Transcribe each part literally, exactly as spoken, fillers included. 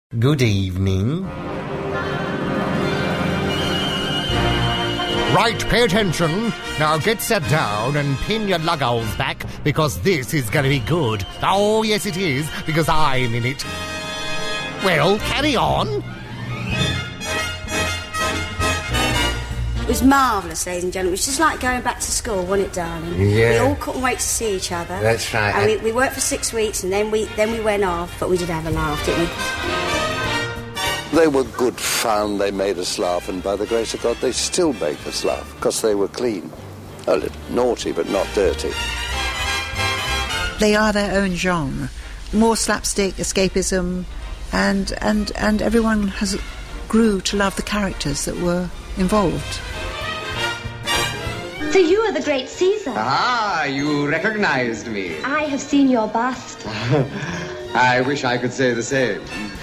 Good evening. Right, pay attention. Now get set down and pin your lug holes back, because this is going to be good. Oh, yes it is, because I'm in it. Well, carry on. It was marvellous, ladies and gentlemen. It was just like going back to school, wasn't it, darling? Yeah. We all couldn't wait to see each other. That's right. And we, we worked for six weeks, and then we then we went off, but we did have a laugh, didn't we? They were good fun, they made us laugh, and by the grace of God, they still make us laugh, because they were clean. A little naughty, but not dirty. They are their own genre. More slapstick, escapism, and, and, and everyone has grew to love the characters that were involved. So you are the great Caesar. Ah, you recognized me. I have seen your bust. I wish I could say the same.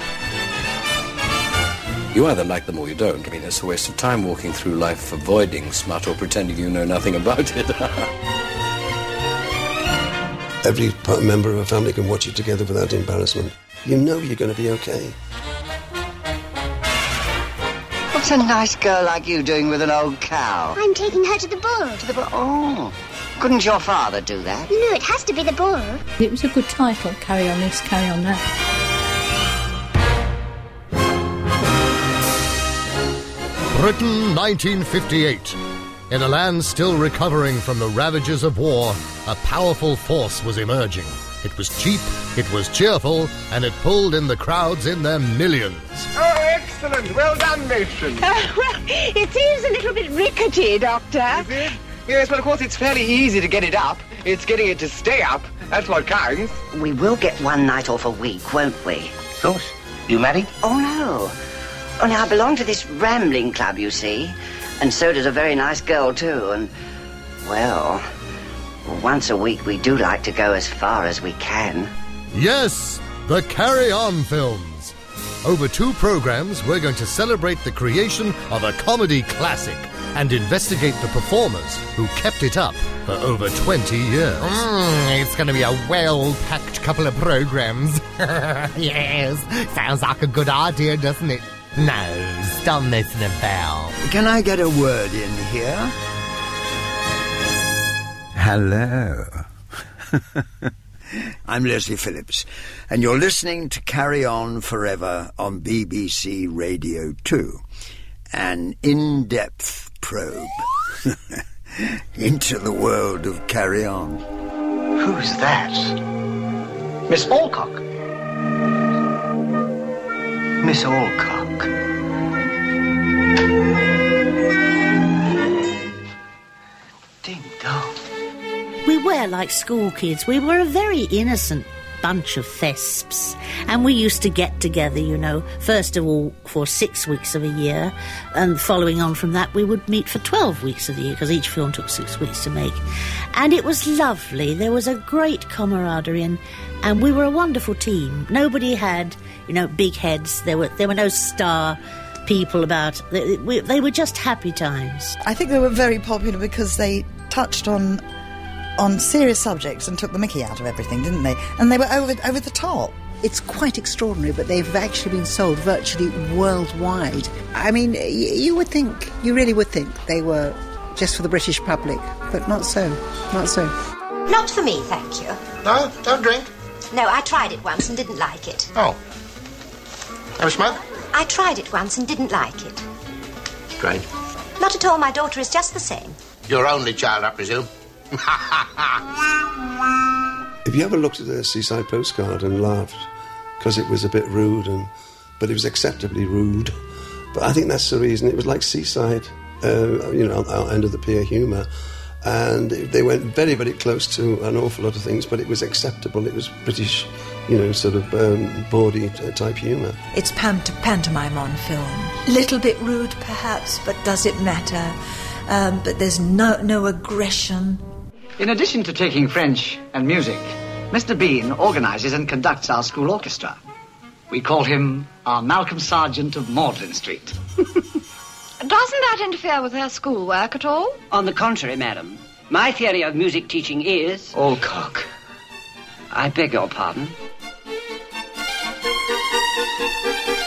You either like them or you don't. I mean, it's a waste of time walking through life avoiding smut or pretending you know nothing about it. Every member of a family can watch it together without embarrassment. You know you're going to be okay. What's a nice girl like you doing with an old cow? I'm taking her to the bull. To the bull? Oh, couldn't your father do that? No, it has to be the bull. It was a good title, Carry On This, Carry On That. Britain, nineteen fifty-eight. In a land still recovering from the ravages of war, a powerful force was emerging. It was cheap, it was cheerful, and it pulled in the crowds in their millions. Oh, excellent. Well done, matron. Uh, well, it seems a little bit rickety, Doctor. Is it? Yes, but of course it's fairly easy to get it up. It's getting it to stay up. That's what counts. We will get one night off a week, won't we? Of course. You married? Oh, no. Oh, now, I belong to this rambling club, you see. And so does a very nice girl, too. And, well, once a week we do like to go as far as we can. Yes, the Carry On films. Over two programs, we're going to celebrate the creation of a comedy classic and investigate the performers who kept it up for over twenty years. Mm, it's going to be a well-packed couple of programs. Yes, sounds like a good idea, doesn't it? No, stop messing about. Can I get a word in here? Hello. I'm Leslie Phillips, and you're listening to Carry On Forever on B B C Radio two, an in-depth probe into the world of Carry On. Who's that? Miss Alcock. Miss Alcock. Ding dong. We were like school kids. We were a very innocent bunch of thesps. And we used to get together, you know, first of all for six weeks of a year. And following on from that, we would meet for twelve weeks of the year, because each film took six weeks to make. And it was lovely. There was a great camaraderie, and, and we were a wonderful team. Nobody had, you know, big heads. There were, there were no star people about. They, we, they were just happy times. I think they were very popular because they touched on on serious subjects and took the mickey out of everything, didn't they? And they were over over the top. It's quite extraordinary, but they've actually been sold virtually worldwide. I mean, y- you would think, you really would think they were just for the British public, but not so, not so. Not for me, thank you. No? Don't drink? No, I tried it once and didn't like it. Oh. Have a smoke? I tried it once and didn't like it. Strange. Not at all, my daughter is just the same. Your only child, I presume? Have you ever looked at a Seaside postcard and laughed because it was a bit rude, and but it was acceptably rude? But I think that's the reason. It was like Seaside, uh, you know, our end of the pier humour, and they went very, very close to an awful lot of things, but it was acceptable. It was British, you know, sort of um, bawdy type humour. It's pant- pantomime on film. Little bit rude, perhaps, but does it matter? Um, but there's no no aggression. In addition to taking French and music, Mister Bean organises and conducts our school orchestra. We call him our Malcolm Sargent of Magdalen Street. Doesn't that interfere with their schoolwork at all? On the contrary, madam. My theory of music teaching is... Alcock. I beg your pardon.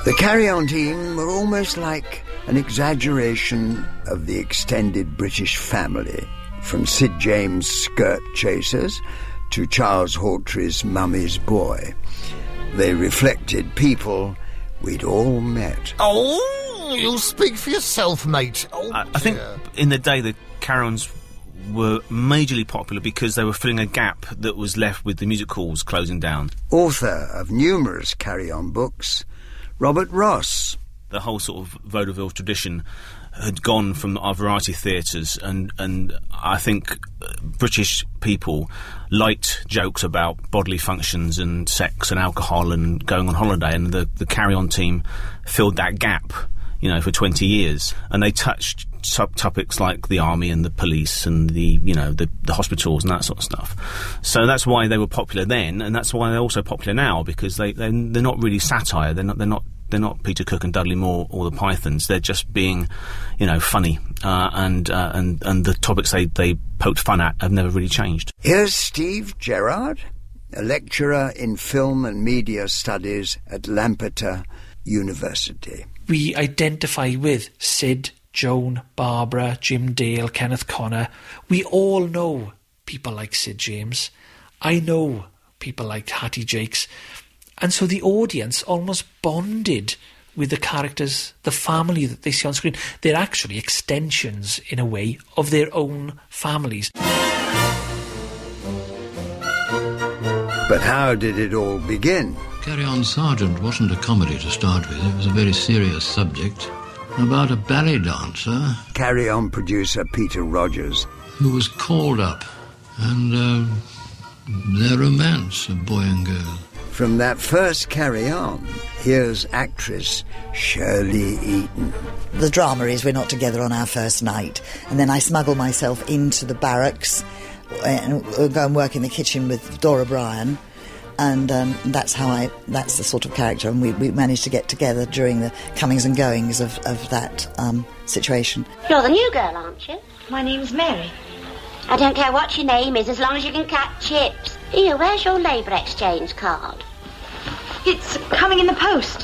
The Carry On team were almost like an exaggeration of the extended British family, from Sid James' Skirt Chasers to Charles Hawtrey's Mummy's Boy. They reflected people we'd all met. Oh, you speak for yourself, mate. Oh, I, I think in the day the Carry-Ons were majorly popular because they were filling a gap that was left with the music halls closing down. Author of numerous Carry-On books, Robert Ross. The whole sort of vaudeville tradition had gone from our variety theatres, and, and I think British people liked jokes about bodily functions and sex and alcohol and going on holiday, and the, the Carry On team filled that gap, you know, for twenty years. And they touched subtopics like the army and the police and the, you know, the, the hospitals and that sort of stuff. So that's why they were popular then, and that's why they're also popular now, because they, they're, they're not really satire. They're not, they're not They're not Peter Cook and Dudley Moore or the Pythons. They're just being, you know, funny. Uh, and, uh, and and the topics they, they poked fun at have never really changed. Here's Steve Gerrard, a lecturer in film and media studies at Lampeter University. We identify with Sid, Joan, Barbara, Jim Dale, Kenneth Connor. We all know people like Sid James. I know people like Hattie Jakes. And so the audience almost bonded with the characters, the family that they see on screen. They're actually extensions, in a way, of their own families. But how did it all begin? Carry On Sergeant wasn't a comedy to start with. It was a very serious subject about a ballet dancer. Carry On producer Peter Rogers. Who was called up, and uh, their romance, a boy and girl. From that first Carry On, here's actress Shirley Eaton. The drama is we're not together on our first night, and then I smuggle myself into the barracks and go and work in the kitchen with Dora Bryan, and um, that's how I, that's the sort of character, and we, we managed to get together during the comings and goings of, of that um, situation. You're the new girl, aren't you? My name's Mary. I don't care what your name is, as long as you can cut chips. Here, where's your labour exchange card? It's coming in the post.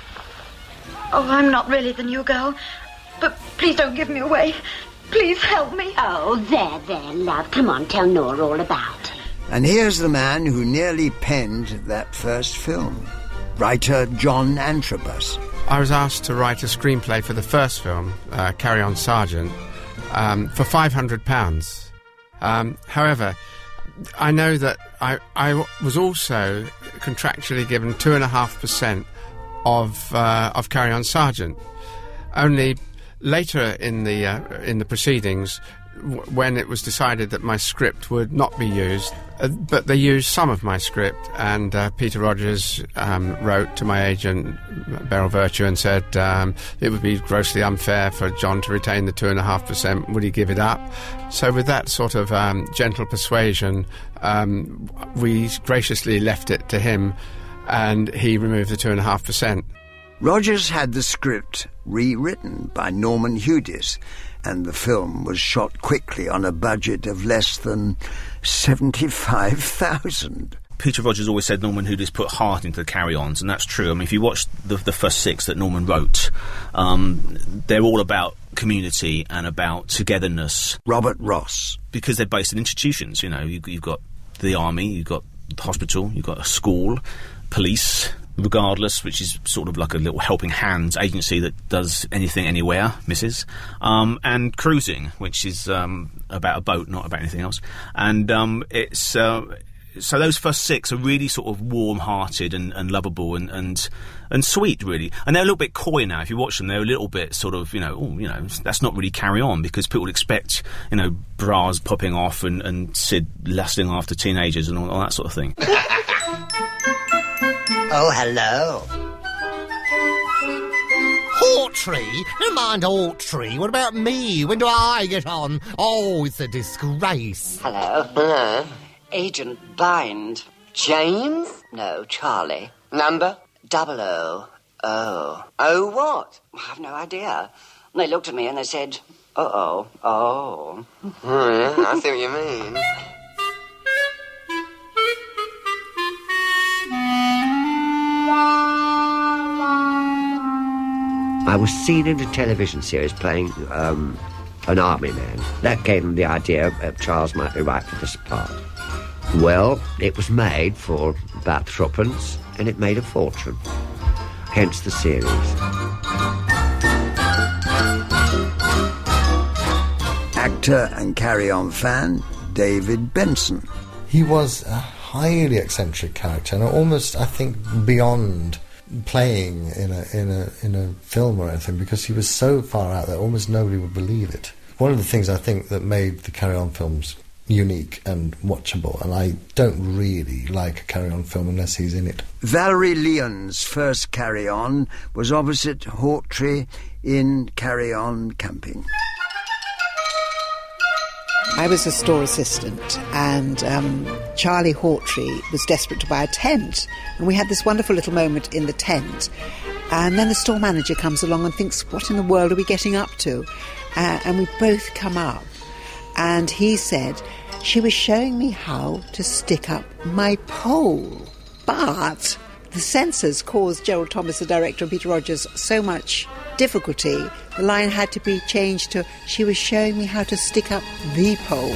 Oh, I'm not really the new girl, but please don't give me away. Please help me. Oh, there, there, love. Come on, tell Nora all about it. And here's the man who nearly penned that first film, writer John Antrobus. I was asked to write a screenplay for the first film, uh, Carry On Sergeant, um, for five hundred pounds. Um, however, I know that I, I was also contractually given two and a half percent of uh, of Carry On Sergeant. Only later in the uh, in the proceedings, w- when it was decided that my script would not be used, uh, but they used some of my script, and uh, Peter Rogers um, wrote to my agent Beryl Virtue and said um, it would be grossly unfair for John to retain the two and a half percent. Would he give it up? So with that sort of um, gentle persuasion, um, we graciously left it to him, and he removed the two and a half percent. Rogers had the script rewritten by Norman Hudis, and the film was shot quickly on a budget of less than seventy-five thousand. Peter Rogers always said Norman Hudis put heart into the Carry-Ons, and that's true. I mean, if you watch the, the first six that Norman wrote, um, they're all about community and about togetherness. Robert Ross. Because they're based in institutions, you know. You, you've got the army, you've got the hospital, you've got a school, police, Regardless, which is sort of like a little helping hands agency that does anything, anywhere, missus Um, and Cruising, which is um, about a boat, not about anything else. And um, it's... Uh, So those first six are really sort of warm-hearted and, and lovable and, and and sweet, really. And they're a little bit coy now. If you watch them, they're a little bit sort of, you know, oh, you know, that's not really Carry On, because people expect, you know, bras popping off and, and Sid lusting after teenagers and all, all that sort of thing. Oh, hello. Hawtrey? Never mind Hawtrey. What about me? When do I get on? Oh, it's a disgrace. Hello. Hello. Agent Bind. James? No, Charlie. Number? Double O. Oh. Oh what? I have no idea. And they looked at me and they said, uh-oh, oh. Oh, yeah, I see what you mean. I was seen in a television series playing um, an army man. That gave them the idea that Charles might be right for this part. Well, it was made for about threepence, and it made a fortune. Hence the series. Actor and Carry On fan, David Benson. He was a highly eccentric character, and almost, I think, beyond playing in a in a in a film or anything, because he was so far out that almost nobody would believe it. One of the things I think that made the Carry On films unique and watchable, and I don't really like a Carry On film unless he's in it. Valerie Lyon's first Carry On was opposite Hawtrey in Carry On Camping. I was a store assistant, and um, Charlie Hawtrey was desperate to buy a tent, and we had this wonderful little moment in the tent, and then the store manager comes along and thinks, what in the world are we getting up to? Uh, and we both come up, and he said, she was showing me how to stick up my pole, but the censors caused Gerald Thomas, the director, and Peter Rogers so much difficulty, the line had to be changed to, she was showing me how to stick up the pole.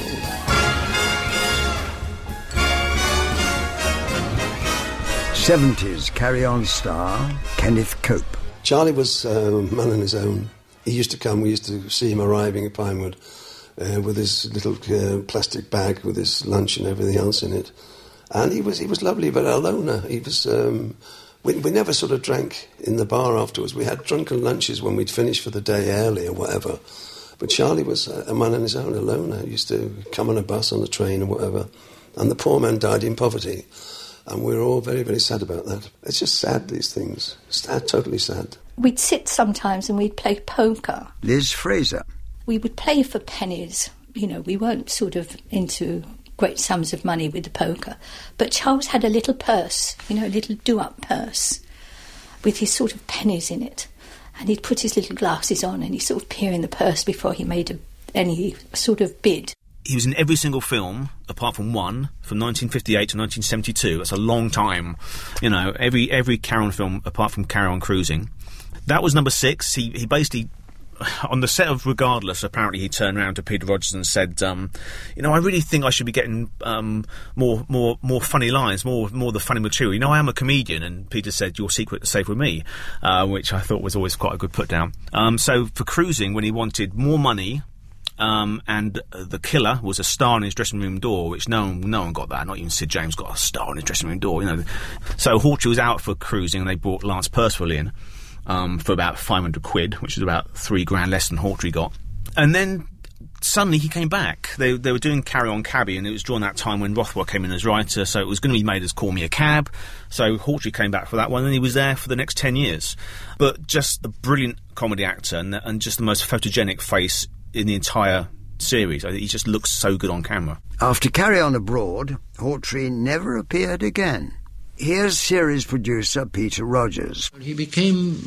seventies Carry On star, Kenneth Cope. Charlie was uh, a man on his own. He used to come, we used to see him arriving at Pinewood uh, with his little uh, plastic bag with his lunch and everything else in it. And he was he was lovely, but a loner. He was... Um, We, we never sort of drank in the bar afterwards. We had drunken lunches when we'd finished for the day early or whatever. But Charlie was a, a man on his own, a loner. He used to come on a bus, on a train or whatever. And the poor man died in poverty. And we were all very, very sad about that. It's just sad, these things. Sad, totally sad. We'd sit sometimes and we'd play poker. Liz Fraser. We would play for pennies. You know, we weren't sort of into great sums of money with the poker. But Charles had a little purse, you know, a little do-up purse with his sort of pennies in it. And he'd put his little glasses on and he'd sort of peer in the purse before he made a, any sort of bid. He was in every single film, apart from one, from nineteen fifty-eight to nineteen seventy-two. That's a long time. You know, every every Carry On film, apart from Carry On Cruising. That was number six. He, he basically... On the set of Regardless, apparently he turned around to Peter Rogers and said, um, you know, I really think I should be getting um, more more, more funny lines, more more the funny material. You know, I am a comedian. And Peter said, your secret is safe with me, uh, which I thought was always quite a good put-down. Um, so for Cruising, when he wanted more money, um, and uh, the killer was a star in his dressing room door, which no one, no one got that. Not even Sid James got a star in his dressing room door, you know. So Hawtrey was out for Cruising and they brought Lance Percival in. Um, for about five hundred quid, which is about three grand less than Hawtrey got. And then suddenly he came back. They they were doing Carry On Cabby, and it was during that time when Rothwell came in as writer, so it was going to be made as Call Me a Cab. So Hawtrey came back for that one, and he was there for the next ten years. But just a brilliant comedy actor, and, and just the most photogenic face in the entire series. I think he just looks so good on camera. After Carry On Abroad, Hawtrey never appeared again. Here's series producer Peter Rogers. He became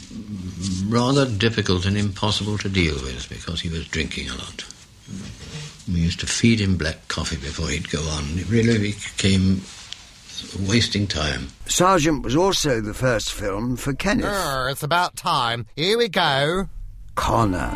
rather difficult and impossible to deal with because he was drinking a lot. We used to feed him black coffee before he'd go on. It really became wasting time. Sergeant was also the first film for Kenneth. Uh, it's about time. Here we go. Connor.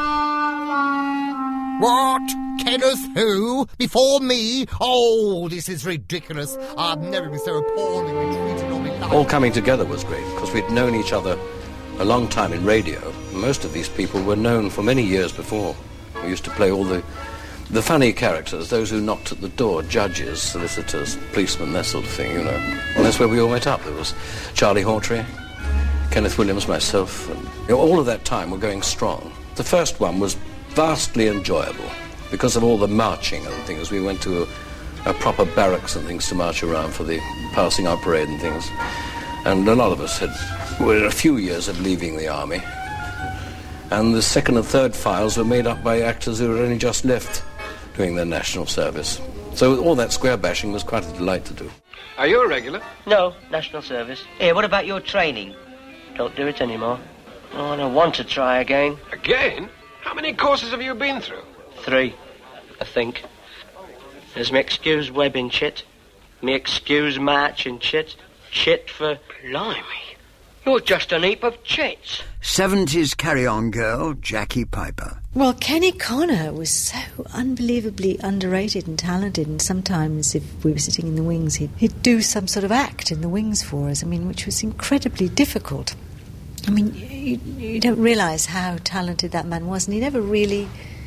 What? Kenneth who? Before me? Oh, this is ridiculous. I've never been so appallingly treated all my life. All coming together was great, because we'd known each other a long time in radio. Most of these people were known for many years before. We used to play all the, the funny characters, those who knocked at the door, judges, solicitors, policemen, that sort of thing, you know. And that's where we all met up. There was Charlie Hawtrey, Kenneth Williams, myself, and you know, all of that time were going strong. The first one was vastly enjoyable because of all the marching and things. We went to a, a proper barracks and things to march around for the passing out parade and things. And a lot of us had were a few years of leaving the army. And the second and third files were made up by actors who had only just left doing their national service. So all that square bashing was quite a delight to do. Are you a regular? No, national service. Here, what about your training? Don't do it anymore. Oh, and I want to try again. Again? How many courses have you been through? Three, I think. There's me excuse webbing chit, me excuse marching chit, chit for... Blimey. You're just an heap of chits. seventies carry-on girl, Jackie Piper. Well, Kenny Connor was so unbelievably underrated and talented, and sometimes if we were sitting in the wings, he'd, he'd do some sort of act in the wings for us, I mean, which was incredibly difficult. I mean, you, you don't realise how talented that man was, and he never really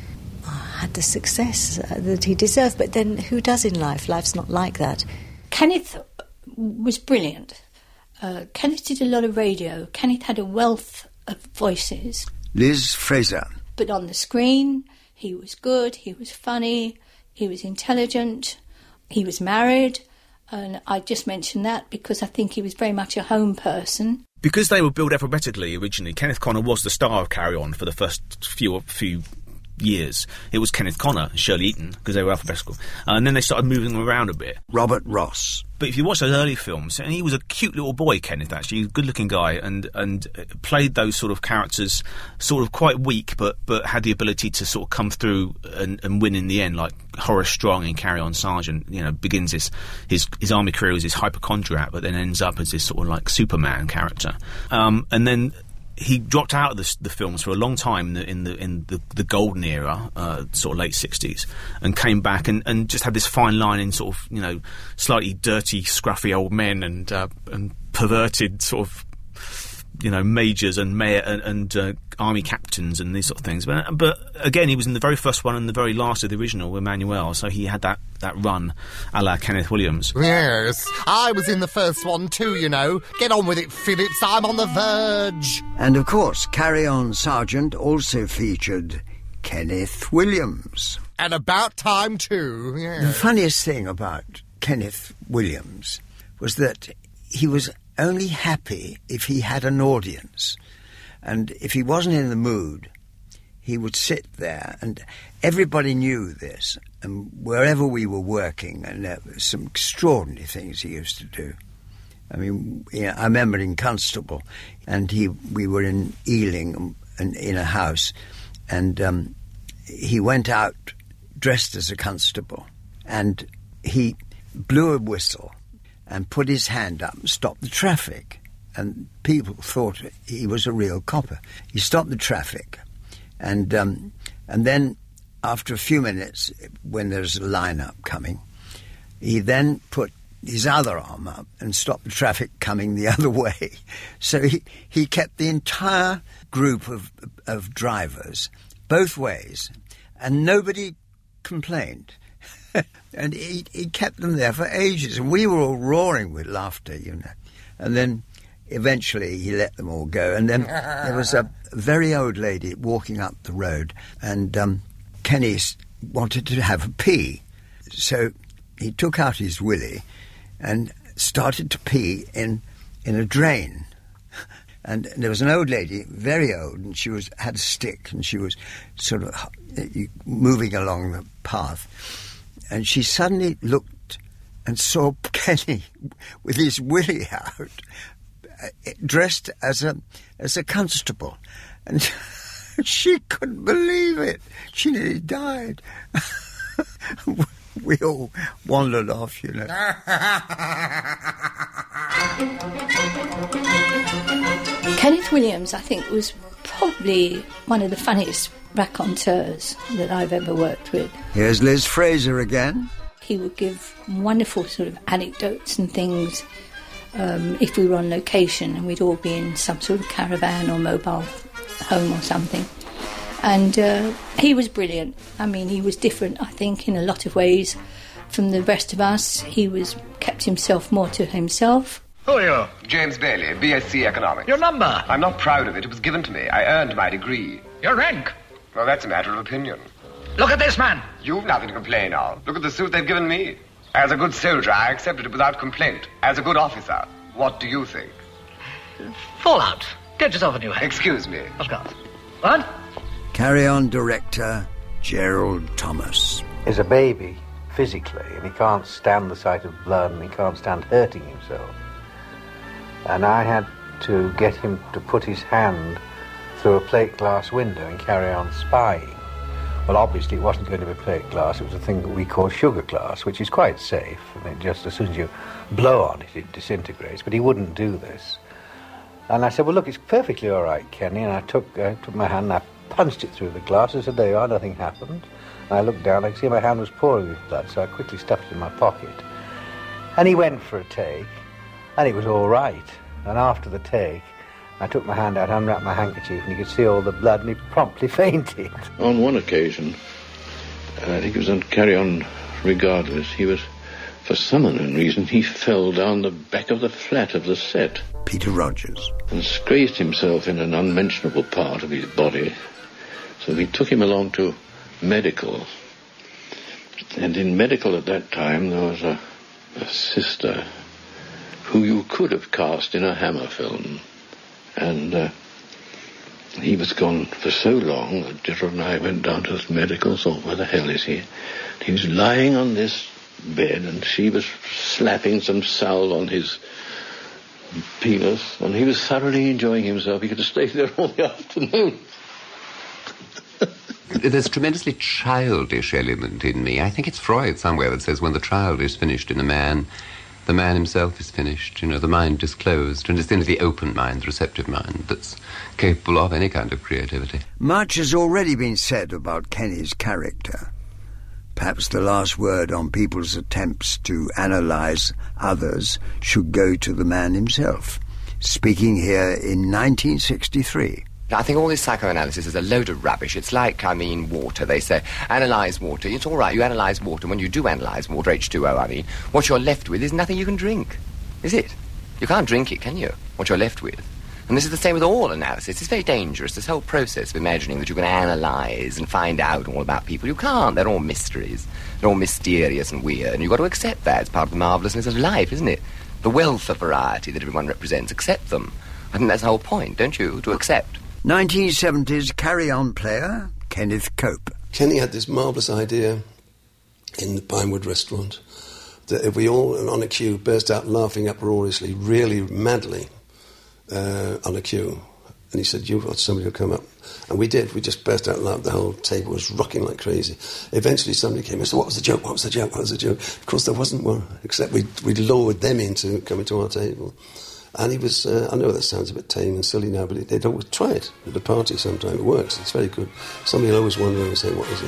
oh, had the success uh, that he deserved, but then who does in life? Life's not like that. Kenneth was brilliant. Uh, Kenneth did a lot of radio. Kenneth had a wealth of voices. Liz Fraser. But on the screen, he was good, he was funny, he was intelligent, he was married, and I just mentioned that because I think he was very much a home person. Because they were billed alphabetically originally, Kenneth Connor was the star of Carry On for the first few few years. It was Kenneth Connor and Shirley Eaton, because they were alphabetical. Uh, and then they started moving them around a bit. Robert Ross. But if you watch those early films, and he was a cute little boy, Kenneth, actually, he was a good-looking guy, and and played those sort of characters sort of quite weak, but but had the ability to sort of come through and, and win in the end, like Horace Strong in Carry On Sergeant. You know, begins his, his, his army career as this hypochondriac, but then ends up as this sort of like Superman character. Um, and then he dropped out of the, the films for a long time in the in the, in the, the golden era, uh, sort of late sixties, and came back and, and just had this fine line in sort of, you know, slightly dirty, scruffy old men and uh, and perverted sort of, you know, majors and mayor and, and uh, army captains and these sort of things. But but again, he was in the very first one and the very last of the original, Emmanuel. So he had that, that run, a la Kenneth Williams. Yes, I was in the first one too, you know. Get on with it, Phillips. I'm on the verge. And of course, Carry On Sergeant also featured Kenneth Williams. And about time too. Yes. The funniest thing about Kenneth Williams was that he was only happy if he had an audience. And if he wasn't in the mood, he would sit there, and everybody knew this. And wherever we were working, and there were some extraordinary things he used to do. I mean, you know, I remember in Constable, and he we were in Ealing and in a house, and um, he went out dressed as a constable, and he blew a whistle and put his hand up and stopped the traffic. And people thought he was a real copper. He stopped the traffic. And um, and then, after a few minutes, when there's a line-up coming, he then put his other arm up and stopped the traffic coming the other way. So he, he kept the entire group of, of drivers both ways, and nobody complained. And he, he kept them there for ages, and we were all roaring with laughter, you know. And then eventually he let them all go, and then there was a very old lady walking up the road, and um, Kenny wanted to have a pee. So he took out his willy and started to pee in, in a drain. And there was an old lady, very old, and she was had a stick, and she was sort of moving along the path. And she suddenly looked and saw Kenny with his willy out, dressed as a as a constable, and she couldn't believe it. She nearly died. We all wandered off, you know. Kenneth Williams, I think, was probably one of the funniest raconteurs that I've ever worked with. Here's Liz Fraser again. He would give wonderful sort of anecdotes and things um, if we were on location and we'd all be in some sort of caravan or mobile home or something. And uh, he was brilliant. I mean, he was different, I think, in a lot of ways from the rest of us. He was kept himself more to himself. Who are you? James Bailey, B S c Economics. Your number? I'm not proud of it. It was given to me. I earned my degree. Your rank? Well, that's a matter of opinion. Look at this man. You've nothing to complain of. Look at the suit they've given me. As a good soldier, I accepted it without complaint. As a good officer, what do you think? Fall out. Get yourself a new hat. Excuse me. Of course. What? Carry On director Gerald Thomas. He's a baby, physically, and he can't stand the sight of blood, and he can't stand hurting himself. And I had to get him to put his hand through a plate glass window and carry on spying. Well, obviously it wasn't going to be plate glass, it was a thing that we call sugar glass, which is quite safe, and it just, as soon as you blow on it, it disintegrates, but he wouldn't do this. And I said, well, look, it's perfectly all right, Kenny. And I took, uh, took my hand and I punched it through the glass. I said, there you are, nothing happened. And I looked down, I could see my hand was pouring with blood, so I quickly stuffed it in my pocket. And he went for a take, and it was all right. And after the take, I took my hand out, unwrapped my handkerchief, and you could see all the blood, and he promptly fainted. On one occasion, I think it was on Carry On Regardless, he was, for some unknown reason, he fell down the back of the flat of the set. Peter Rogers. And scraped himself in an unmentionable part of his body. So we took him along to medical. And in medical at that time, there was a, a sister who you could have cast in a Hammer film. And uh, he was gone for so long that Gerald and I went down to the medical, thought, where the hell is he? He was lying on this bed, and she was slapping some salve on his penis, and he was thoroughly enjoying himself. He could have stayed there all the afternoon. There's a tremendously childish element in me. I think it's Freud somewhere that says when the child is finished in a man, the man himself is finished. You know, the mind is closed, and it's only the open mind, the receptive mind, that's capable of any kind of creativity. Much has already been said about Kenny's character. Perhaps the last word on people's attempts to analyse others should go to the man himself, speaking here in nineteen sixty-three. I think all this psychoanalysis is a load of rubbish. It's like, I mean, water. They say, analyse water. It's all right, you analyse water. When you do analyse water, H two O, I mean, what you're left with is nothing you can drink. Is it? You can't drink it, can you? What you're left with. And this is the same with all analysis. It's very dangerous, this whole process of imagining that you can analyse and find out all about people. You can't. They're all mysteries. They're all mysterious and weird, and you've got to accept that. It's part of the marvellousness of life, isn't it? The wealth of variety that everyone represents. Accept them. I think that's the whole point, don't you? To accept. nineteen seventies carry-on player, Kenneth Cope. Kenny had this marvellous idea in the Pinewood restaurant that if we all, on a queue, burst out laughing uproariously, really madly, uh, on a queue, and he said, you've got somebody to come up. And we did. We just burst out laughing. The whole table was rocking like crazy. Eventually somebody came and said, what was the joke? What was the joke? What was the joke? Of course, there wasn't one, except we we lured them into coming to our table. And he was, uh, I know that sounds a bit tame and silly now, but they'd always try it at a party sometime. It works. It's very good. Somebody will always wonder and say, what is it?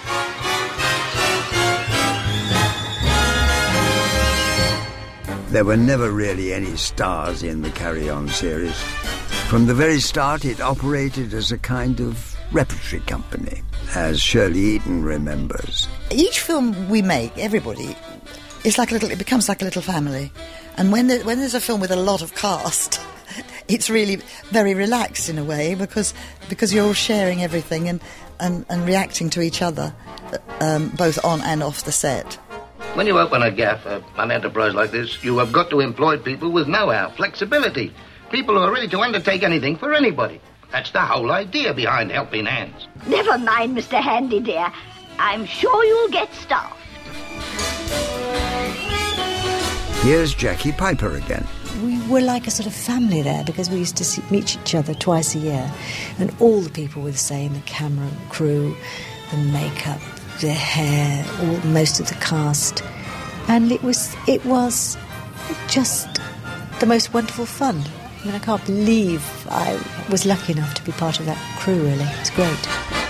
There were never really any stars in the Carry On series. From the very start, it operated as a kind of repertory company, as Shirley Eaton remembers. Each film we make, everybody, it's like a little, it becomes like a little family. And when, there, when there's a film with a lot of cast, it's really very relaxed in a way because because you're all sharing everything and, and, and reacting to each other, um, both on and off the set. When you open a gaff, uh, an enterprise like this, you have got to employ people with know-how, flexibility. People who are ready to undertake anything for anybody. That's the whole idea behind Helping Hands. Never mind, Mister Handy, dear. I'm sure you'll get staffed. Here's Jackie Piper again. We were like a sort of family there because we used to see, meet each other twice a year, and all the people were the same, the camera crew, the makeup, the hair, all, most of the cast, and it was it was just the most wonderful fun. I mean, I can't believe I was lucky enough to be part of that crew, really. It's great.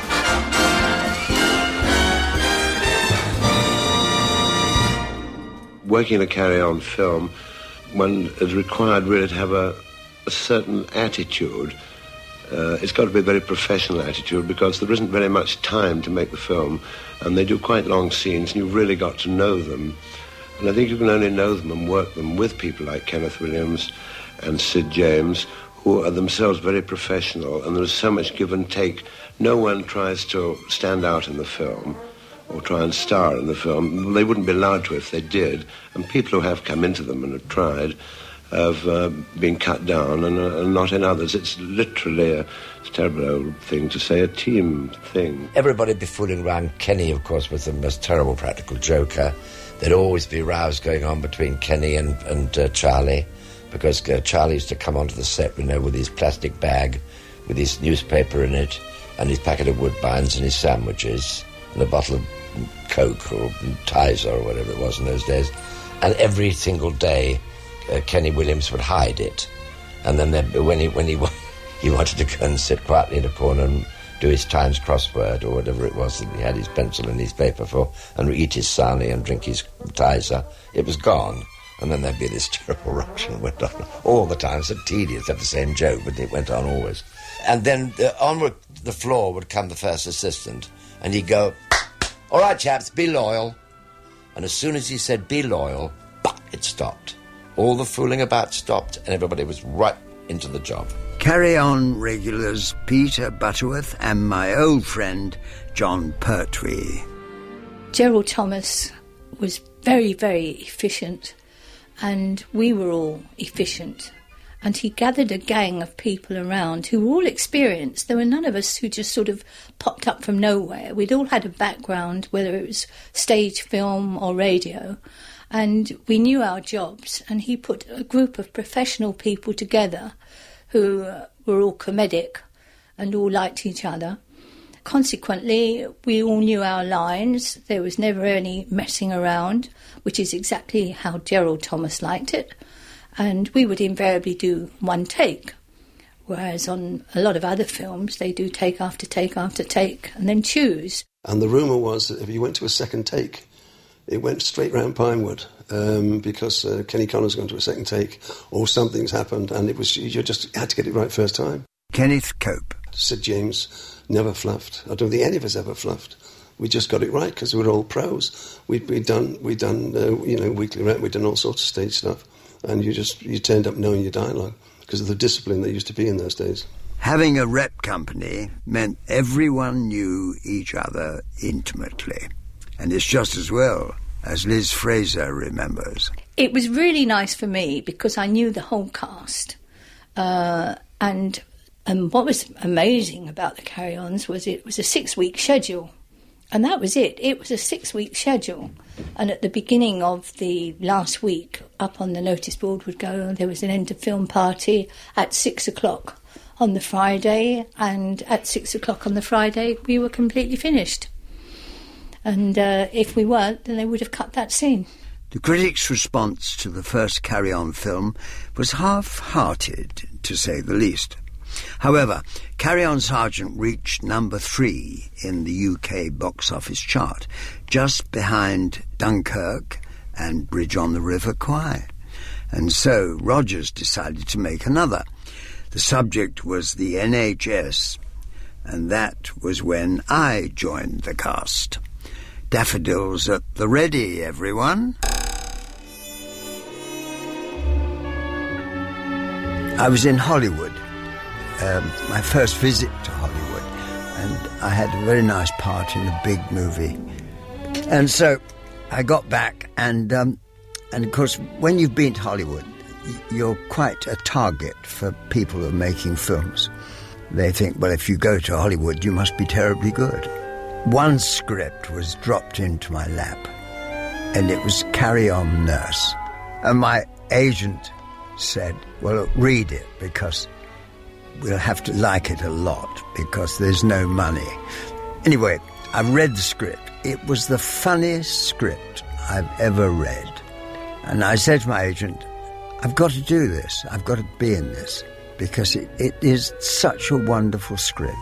Working a carry-on film, one is required really to have a, a certain attitude. Uh, it's got to be a very professional attitude because there isn't very much time to make the film, and they do quite long scenes, and you've really got to know them. And I think you can only know them and work them with people like Kenneth Williams and Sid James, who are themselves very professional, and there's so much give and take. No one tries to stand out in the film or try and star in the film. They wouldn't be allowed to if they did, and people who have come into them and have tried have uh, been cut down and, uh, and not in others. It's literally a, it's a terrible old thing to say, a team thing. Everybody be fooling around. Kenny, of course, was the most terrible practical joker. There'd always be rows going on between Kenny and, and uh, Charlie, because uh, Charlie used to come onto the set, you know, with his plastic bag, with his newspaper in it, and his packet of Woodbines and his sandwiches, and a bottle of Coke or Tizer or whatever it was in those days. And every single day, uh, Kenny Williams would hide it. And then they, when he when he he wanted to go and sit quietly in a corner and do his Times crossword or whatever it was that he had his pencil and his paper for, and eat his sarnie and drink his Tizer, it was gone. And then there'd be this terrible rush and it went on all the time. So tedious, have the same joke, but it went on always. And then the, on the floor would come the first assistant, and he'd go, "All right, chaps, be loyal." And as soon as he said, "Be loyal," bah, it stopped. All the fooling about stopped, and everybody was right into the job. Carry On regulars Peter Butterworth and my old friend John Pertwee. Gerald Thomas was very, very efficient, and we were all efficient. And he gathered a gang of people around who were all experienced. There were none of us who just sort of popped up from nowhere. We'd all had a background, whether it was stage, film or radio, and we knew our jobs. And he put a group of professional people together who uh, were all comedic and all liked each other. Consequently, we all knew our lines. There was never any messing around, which is exactly how Gerald Thomas liked it. And we would invariably do one take, whereas on a lot of other films, they do take after take after take and then choose. And the rumour was that if you went to a second take, it went straight round Pinewood um, because uh, Kenny Connor's gone to a second take or something's happened, and it was you just had to get it right first time. Kenneth Cope. Sid James never fluffed. I don't think any of us ever fluffed. We just got it right because we were all pros. We'd, we'd done, we'd done uh, you know, weekly rep, we'd done all sorts of stage stuff. And you just you turned up knowing your dialogue because of the discipline that used to be in those days. Having a rep company meant everyone knew each other intimately. And it's just as well, as Liz Fraser remembers. It was really nice for me because I knew the whole cast. Uh, and, and what was amazing about the Carry-Ons was it was a six-week schedule. And that was it. It was a six-week schedule. And at the beginning of the last week, up on the notice board would go, there was an end-of-film party at six o'clock on the Friday, and at six o'clock on the Friday, we were completely finished. And uh, if we weren't, then they would have cut that scene. The critics' response to the first Carry On film was half-hearted, to say the least. However, Carry On Sergeant reached number three in the U K box office chart, just behind Dunkirk and Bridge on the River Kwai. And so Rogers decided to make another. The subject was the N H S, and that was when I joined the cast. Daffodils at the ready, everyone. I was in Hollywood. Um, my first visit to Hollywood, and I had a very nice part in a big movie. And so I got back, and um, and of course, when you've been to Hollywood, you're quite a target for people who are making films. They think, well, if you go to Hollywood, you must be terribly good. One script was dropped into my lap, and it was Carry On Nurse. And my agent said, well, read it, because we'll have to like it a lot because there's no money. Anyway, I read the script. It was the funniest script I've ever read. And I said to my agent, I've got to do this. I've got to be in this because it, it is such a wonderful script.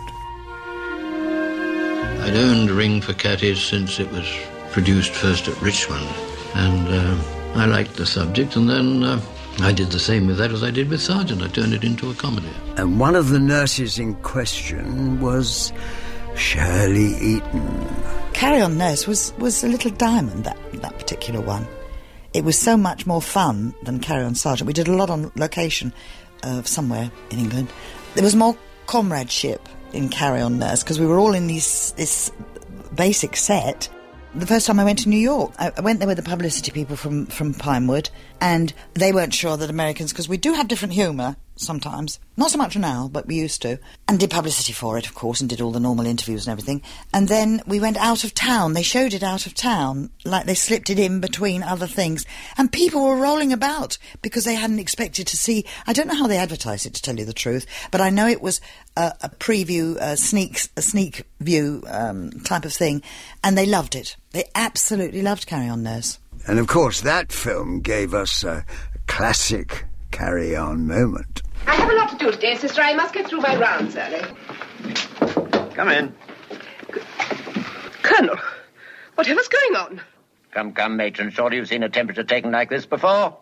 I'd owned Ring for Catties since it was produced first at Richmond. And uh, I liked the subject, and then Uh, I did the same with that as I did with Sergeant. I turned it into a comedy. And one of the nurses in question was Shirley Eaton. Carry On Nurse was, was a little diamond, that, that particular one. It was so much more fun than Carry On Sergeant. We did a lot on location uh, somewhere in England. There was more comradeship in Carry On Nurse because we were all in these, this basic set. The first time I went to New York, I went there with the publicity people from, from Pinewood, and they weren't sure that Americans, because we do have different humour sometimes, not so much now, but we used to, and did publicity for it, of course, and did all the normal interviews and everything. And then we went out of town. They showed it out of town, like they slipped it in between other things, and people were rolling about because they hadn't expected to see. I don't know how they advertised it, to tell you the truth, but I know it was a, a preview, a sneak, a sneak view um, type of thing, and they loved it. They absolutely loved Carry On Nurse. And of course that film gave us a classic Carry On moment. I have a lot to do today, sister. I must get through my rounds early. Come in. Colonel, whatever's going on? Come, come, matron. Surely you've seen a temperature taken like this before?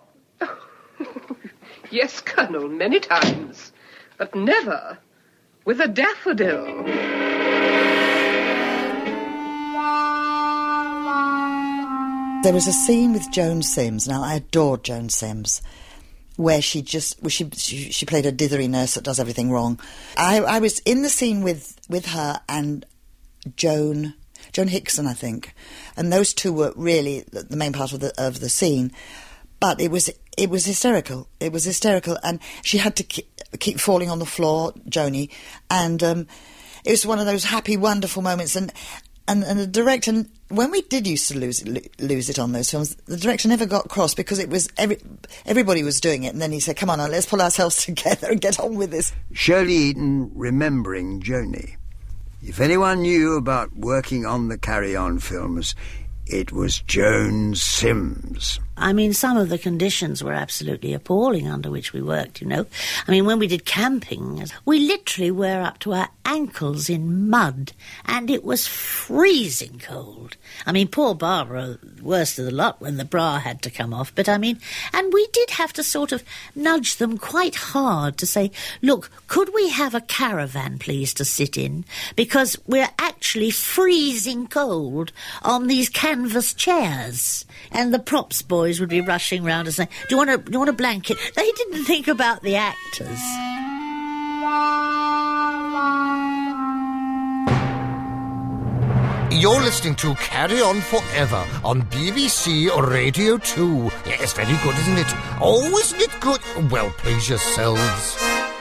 Yes, Colonel, many times. But never with a daffodil. There was a scene with Joan Sims. Now, I adored Joan Sims, where she just well, she, she she played a dithery nurse that does everything wrong. I, I was in the scene with, with her and Joan Joan Hickson, I think, and those two were really the, the main part of the of the scene. But it was it was hysterical. It was hysterical, and she had to keep, keep falling on the floor, Joni, and um, it was one of those happy, wonderful moments. And and, and the director, when we did used to lose it, lose it on those films, the director never got cross because it was every, everybody was doing it, and then he said, "Come on, now, let's pull ourselves together and get on with this." Shirley Eaton remembering Joni. If anyone knew about working on the Carry On films, it was Joan Sims. I mean, some of the conditions were absolutely appalling under which we worked, you know. I mean, when we did camping, we literally were up to our ankles in mud, and it was freezing cold. I mean, poor Barbara, worst of the lot when the bra had to come off. But, I mean, and we did have to sort of nudge them quite hard to say, look, could we have a caravan, please, to sit in? Because we're actually freezing cold on these canvas chairs. And the props boys would be rushing round and saying, do you want a, do you want a blanket? They didn't think about the actors. You're listening to Carry On Forever on B B C Radio two. Yes, very good, isn't it? Oh, isn't it good? Well, please yourselves.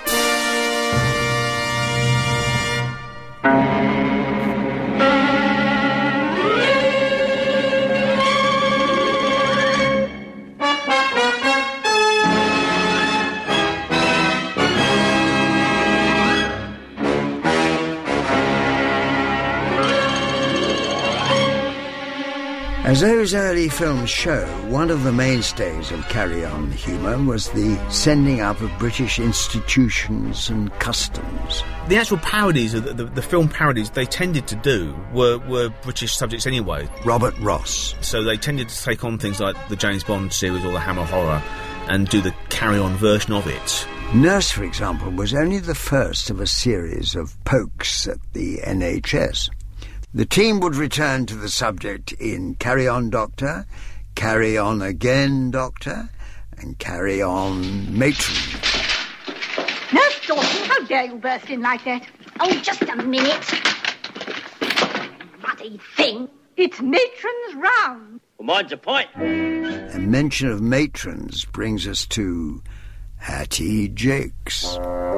As those early films show, one of the mainstays of Carry On humour was the sending up of British institutions and customs. The actual parodies, of the, the, the film parodies they tended to do were, were British subjects anyway. Robert Ross. So they tended to take on things like the James Bond series or the Hammer Horror and do the Carry On version of it. Nurse, for example, was only the first of a series of pokes at the N H S. The team would return to the subject in Carry On Doctor, Carry On Again Doctor, and Carry On Matron. Nurse Dawson, how dare you burst in like that? Oh, just a minute. Bloody thing. It's Matron's round. Well, mine's a pint. A mention of matrons brings us to Hattie Jakes.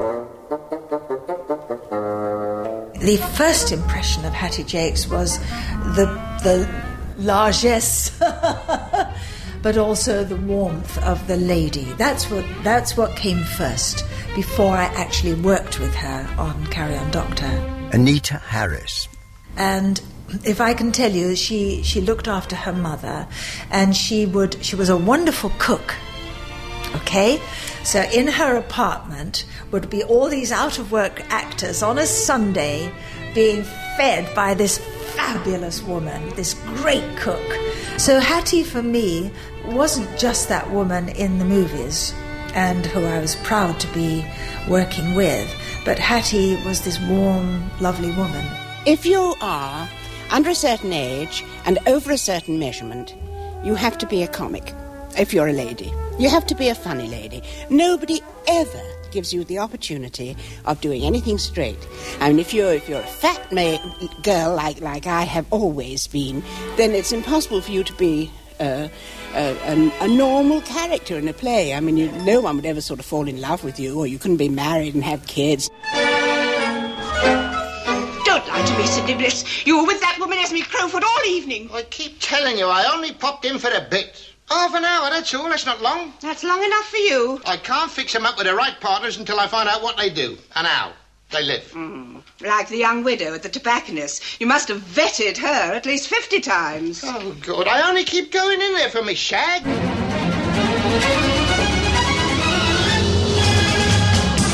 The first impression of Hattie Jakes was the the largesse, but also the warmth of the lady. That's what that's what came first, before I actually worked with her on Carry On Doctor. Anita Harris. And if I can tell you, she, she looked after her mother, and she would she was a wonderful cook. Okay? So in her apartment would be all these out-of-work actors on a Sunday being fed by this fabulous woman, this great cook. So Hattie, for me, wasn't just that woman in the movies and who I was proud to be working with, but Hattie was this warm, lovely woman. If you are under a certain age and over a certain measurement, you have to be a comic. If you're a lady, you have to be a funny lady. Nobody ever gives you the opportunity of doing anything straight. I mean, if you're if you're a fat ma- girl like like I have always been, then it's impossible for you to be uh, a, a, a normal character in a play. I mean, you, no one would ever sort of fall in love with you, or you couldn't be married and have kids. Don't lie to me, Sidney Bliss. You were with that woman Esme Crowfoot all evening. I keep telling you, I only popped in for a bit. Half an hour, that's all. That's not long. That's long enough for you. I can't fix them up with the right partners until I find out what they do and how they live. Mm. Like the young widow at the tobacconist. You must have vetted her at least fifty times. Oh, good. I only keep going in there for me shag.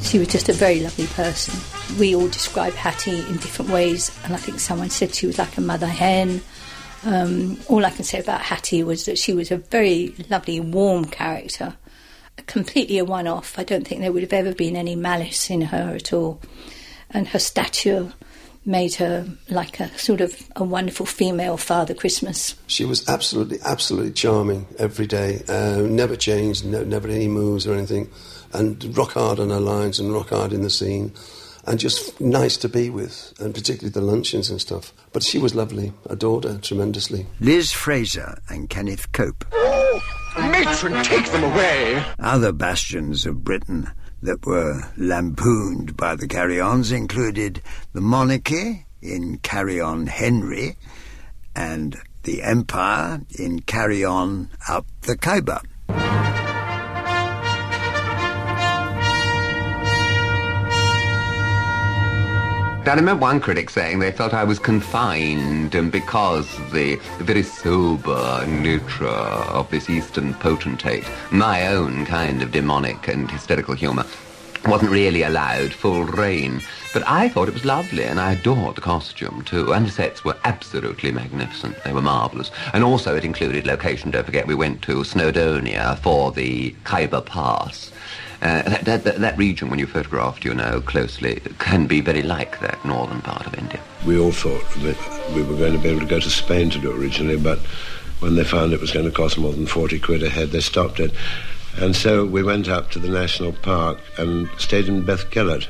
She was just a very lovely person. We all describe Hattie in different ways, and I think someone said she was like a mother hen. Um, all I can say about Hattie was that she was a very lovely, warm character, completely a one-off. I don't think there would have ever been any malice in her at all. And her stature made her like a sort of a wonderful female Father Christmas. She was absolutely, absolutely charming every day. Uh, never changed, no, never any moves or anything. And rock hard on her lines and rock hard in the scene. And just nice to be with, and particularly the luncheons and stuff. But she was lovely, adored her tremendously. Liz Fraser and Kenneth Cope. Oh, matron, take them away! Other bastions of Britain that were lampooned by the Carry-Ons included the monarchy in Carry On Henry and the Empire in Carry On Up the Khyber. I remember one critic saying they felt I was confined, and because the very sober nature of this Eastern potentate, my own kind of demonic and hysterical humour, wasn't really allowed full reign. But I thought it was lovely, and I adored the costume too, and the sets were absolutely magnificent. They were marvellous. And also it included location, don't forget, we went to Snowdonia for the Khyber Pass. Uh, that, that, that, that region, when you photographed, you know, closely, can be very like that northern part of India. We all thought that we were going to be able to go to Spain to do it originally, but when they found it was going to cost more than forty quid a head, they stopped it. And so we went up to the national park and stayed in Bethgelert.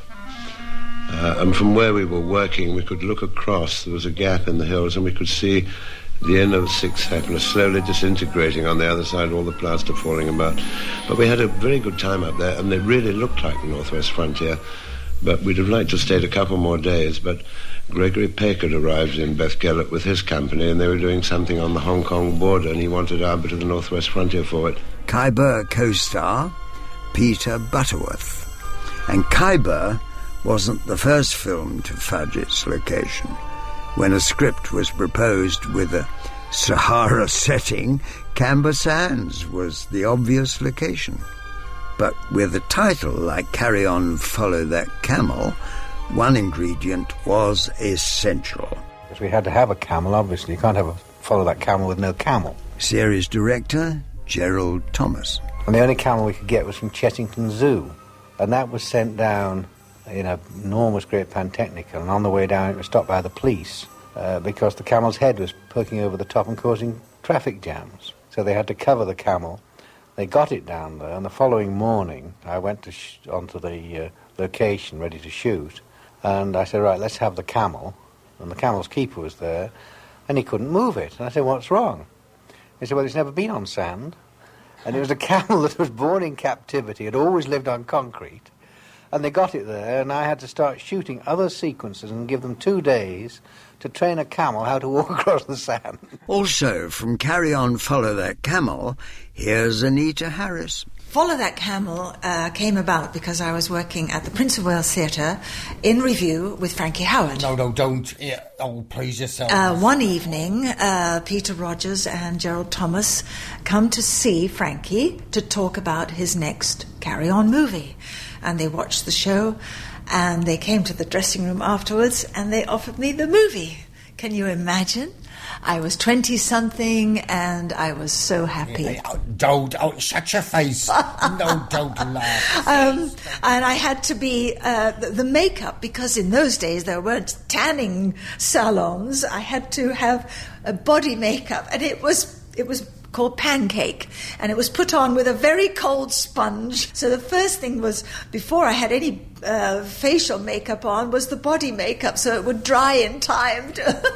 Uh, and from where we were working, we could look across. There was a gap in the hills, and we could see the inn of the Sixth Happiness slowly disintegrating on the other side, all the plaster falling about. But we had a very good time up there, and they really looked like the Northwest Frontier. But we'd have liked to have stayed a couple more days, but Gregory Peck had arrived in Bethgelert with his company, and they were doing something on the Hong Kong border, and he wanted our bit of the Northwest Frontier for it. Khyber co-star Peter Butterworth. And Khyber wasn't the first film to fudge its location. When a script was proposed with a Sahara setting, Camber Sands was the obvious location. But with a title like Carry On, Follow That Camel, one ingredient was essential. Because we had to have a camel, obviously. You can't have a Follow That Camel with no camel. Series director Gerald Thomas. And the only camel we could get was from Chessington Zoo. And that was sent down in an enormous great pantechnicon, and on the way down it was stopped by the police uh, because the camel's head was poking over the top and causing traffic jams. So they had to cover the camel. They got it down there, and the following morning I went to sh- onto the uh, location ready to shoot, and I said, right, let's have the camel. And the camel's keeper was there, and he couldn't move it. And I said, what's wrong? He said, well, it's never been on sand. And it was a camel that was born in captivity, had always lived on concrete. And they got it there, and I had to start shooting other sequences and give them two days to train a camel how to walk across the sand. Also, from Carry On, Follow That Camel, here's Anita Harris. Follow That Camel uh, came about because I was working at the Prince of Wales Theatre in review with Frankie Howard. No, no, don't. Yeah, oh, please yourself. Uh, one evening, uh, Peter Rogers and Gerald Thomas come to see Frankie to talk about his next Carry On movie. And they watched the show, and they came to the dressing room afterwards, and they offered me the movie. Can you imagine? I was twenty-something, and I was so happy. Yeah, oh, don't, oh, shut your face. No, don't laugh. Um, and I had to be uh, the, the makeup, because in those days there weren't tanning salons. I had to have a body makeup, and it was it was called Pancake, and it was put on with a very cold sponge. So the first thing was, before I had any uh, facial makeup on, was the body makeup, so it would dry in time.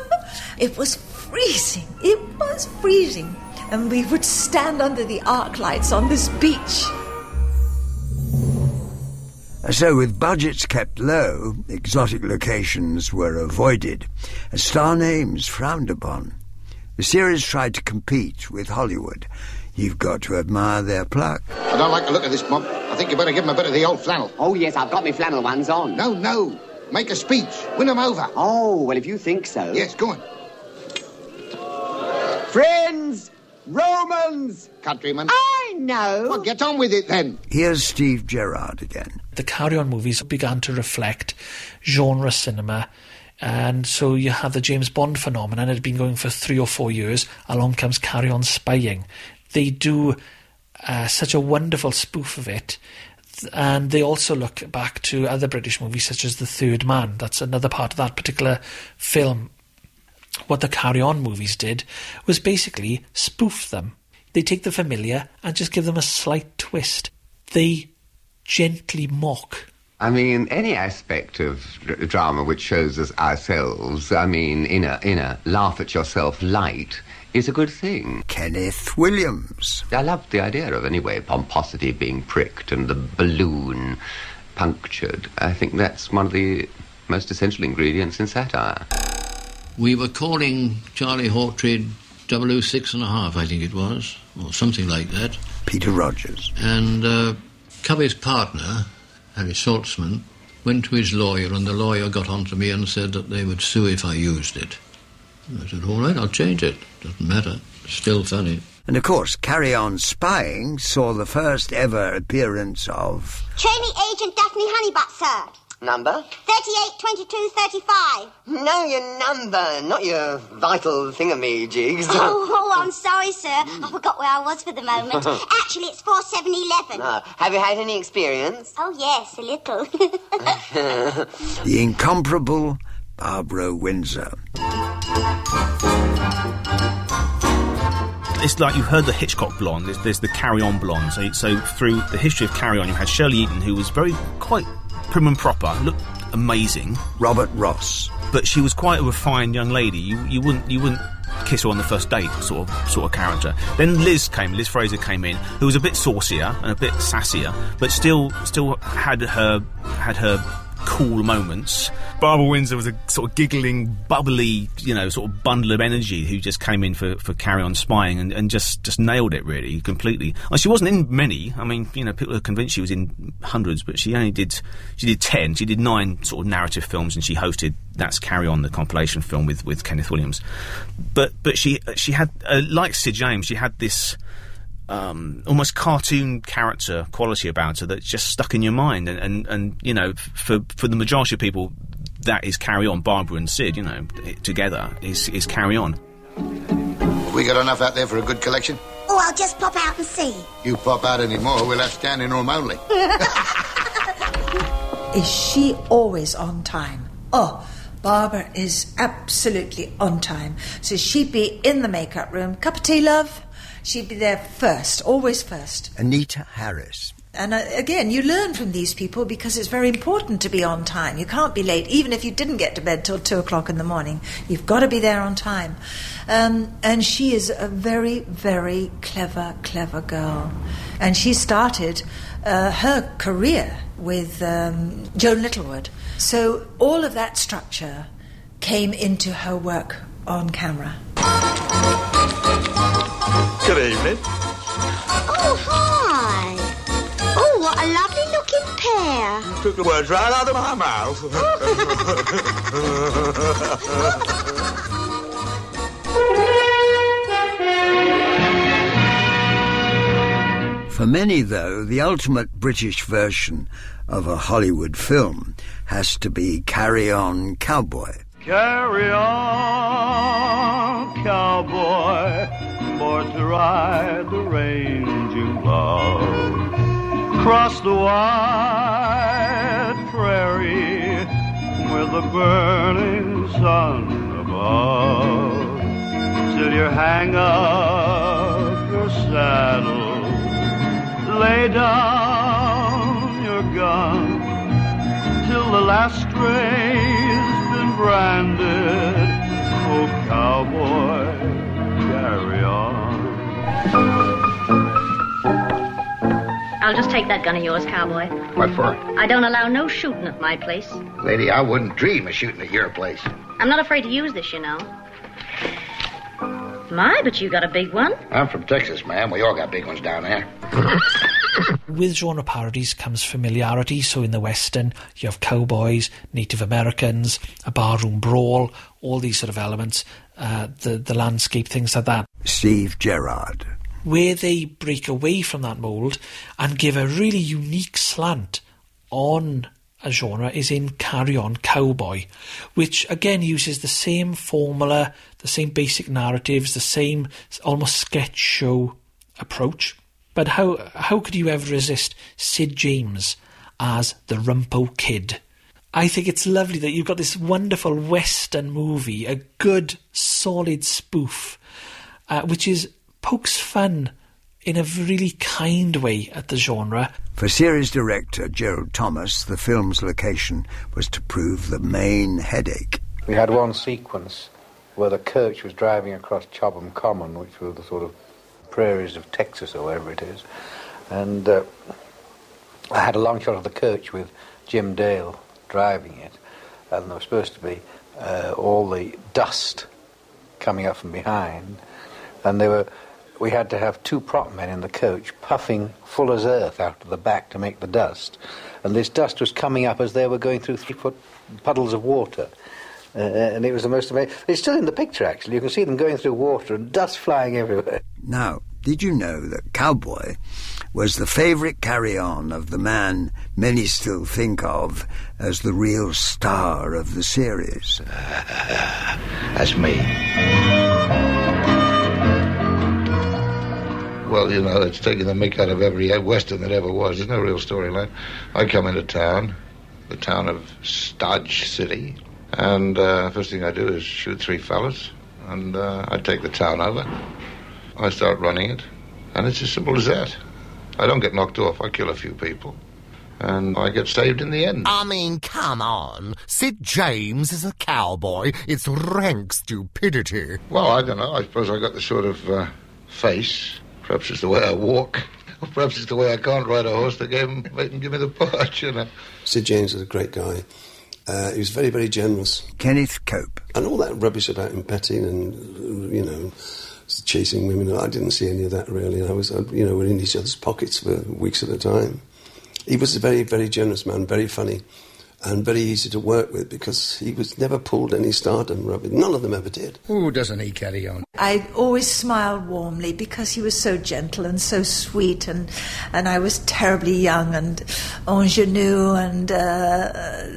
It was freezing. It was freezing. And we would stand under the arc lights on this beach. So with budgets kept low, exotic locations were avoided, and star names frowned upon. The series tried to compete with Hollywood. You've got to admire their pluck. I don't like the look of this mob. I think you better give them a bit of the old flannel. Oh, yes, I've got my flannel ones on. No, no. Make a speech. Win them over. Oh, well, if you think so. Yes, go on. Friends! Romans! Countrymen. I know. Well, get on with it then. Here's Steve Gerrard again. The Carry On movies began to reflect genre cinema, and so you have the James Bond phenomenon. It had been going for three or four years. Along comes Carry On Spying. They do uh, such a wonderful spoof of it, and they also look back to other British movies such as The Third Man. That's another part of that particular film. What the Carry On movies did was basically spoof them. They take the familiar and just give them a slight twist. They gently mock. I mean, any aspect of dr- drama which shows us ourselves, I mean, in a, in a laugh-at-yourself light, is a good thing. Kenneth Williams. I love the idea of, anyway, pomposity being pricked and the balloon punctured. I think that's one of the most essential ingredients in satire. We were calling Charlie Hawtrey double oh six and a half, I think it was, or something like that. Peter Rogers. And uh, Covey's partner, Harry Saltzman, went to his lawyer, and the lawyer got on to me and said that they would sue if I used it. I said, all right, I'll change it. Doesn't matter. It's still funny. And of course, Carry On Spying saw the first ever appearance of... Trainee Agent Daphne Honeybutt, sir. Number? thirty-eight twenty-two thirty-five. No, your number, not your vital thingamy-jigs. Oh, oh, I'm sorry, sir. I forgot where I was for the moment. Actually, it's four seven eleven. No. Have you had any experience? Oh, yes, a little. The incomparable Barbara Windsor. It's like you've heard the Hitchcock blonde, there's, there's the Carry On blonde. So, so through the history of Carry On, you had Shirley Eaton, who was very, quite prim and proper, looked amazing. Robert Ross. But she was quite a refined young lady. You you wouldn't you wouldn't kiss her on the first date, sort of sort of character. Then Liz came, Liz Fraser came in, who was a bit saucier and a bit sassier, but still still had her had her cool moments. Barbara Windsor was a sort of giggling, bubbly, you know, sort of bundle of energy who just came in for, for Carry On Spying and, and just, just nailed it, really, completely. Well, she wasn't in many. I mean, you know, people are convinced she was in hundreds, but she only did, she did ten. She did nine sort of narrative films, and she hosted That's Carry On, the compilation film with, with Kenneth Williams. But, but she, she had, uh, like Sid James, she had this... Um, almost cartoon character quality about her that's just stuck in your mind, and, and, and you know, for for the majority of people, that is Carry On. Barbara and Sid, you know, together is is Carry On. We got enough out there for a good collection? Oh, I'll just pop out and see. You pop out any more, we'll have standing room only. Is she always on time? Oh, Barbara is absolutely on time. So she'd be in the makeup room. Cup of tea, love? She'd be there first, always first. Anita Harris. And uh, again, you learn from these people because it's very important to be on time. You can't be late, even if you didn't get to bed till two o'clock in the morning. You've got to be there on time. Um, and she is a very, very clever, clever girl. And she started uh, her career with um, Joan Littlewood. So all of that structure came into her work on camera. Good evening. Oh, hi. Oh, what a lovely looking pair. You took the words right out of my mouth. For many, though, the ultimate British version of a Hollywood film has to be Carry On Cowboy. Carry on, cowboy, for to ride the range you love. Cross the wide prairie with the burning sun above, till you hang up your saddle, lay down your gun, till the last stray's been branded. Oh, cowboy, carry on. I'll just take that gun of yours, cowboy. What for? I don't allow no shooting at my place. Lady, I wouldn't dream of shooting at your place. I'm not afraid to use this, you know. My, but you got a big one. I'm from Texas, ma'am. We all got big ones down there. With genre parodies comes familiarity. So in the Western, you have cowboys, Native Americans, a barroom brawl, all these sort of elements, uh, the, the landscape, things like that. Steve Gerrard. Where they break away from that mould and give a really unique slant on a genre is in Carry On Cowboy, which again uses the same formula, the same basic narratives, the same almost sketch show approach. But how how could you ever resist Sid James as the Rumpo Kid? I think it's lovely that you've got this wonderful Western movie, a good, solid spoof, uh, which is pokes fun in a really kind way at the genre. For series director Gerald Thomas, the film's location was to prove the main headache. We had one sequence where the coach was driving across Chobham Common, which were the sort of prairies of Texas or wherever it is, and uh, I had a long shot of the coach with Jim Dale driving it, and there was supposed to be uh, all the dust coming up from behind, and they were we had to have two prop men in the coach puffing full as earth out of the back to make the dust. And this dust was coming up as they were going through three-foot puddles of water. Uh, and it was the most amazing... It's still in the picture, actually. You can see them going through water and dust flying everywhere. Now, did you know that Cowboy was the favourite carry-on of the man many still think of as the real star of the series? That's me. Well, you know, it's taking the mick out of every Western that ever was. There's no real storyline. I come into town, the town of Stodge City, and uh, first thing I do is shoot three fellas, and uh, I take the town over. I start running it, and it's as simple as that. I don't get knocked off. I kill a few people, and I get saved in the end. I mean, come on. Sid James is a cowboy. It's rank stupidity. Well, I don't know. I suppose I got the sort of uh, face... Perhaps it's the way I walk. Perhaps it's the way I can't ride a horse that gave him, made him give me the part, you know. Sid James was a great guy. Uh, he was very, very generous. Kenneth Cope. And all that rubbish about him betting and, you know, chasing women, I didn't see any of that, really. I was, you know, we're in each other's pockets for weeks at a time. He was a very, very generous man, very funny, and very easy to work with because he was never pulled any stardom rubbish. None of them ever did. Ooh, doesn't he carry on? I always smiled warmly because he was so gentle and so sweet, and and I was terribly young and ingenue and uh,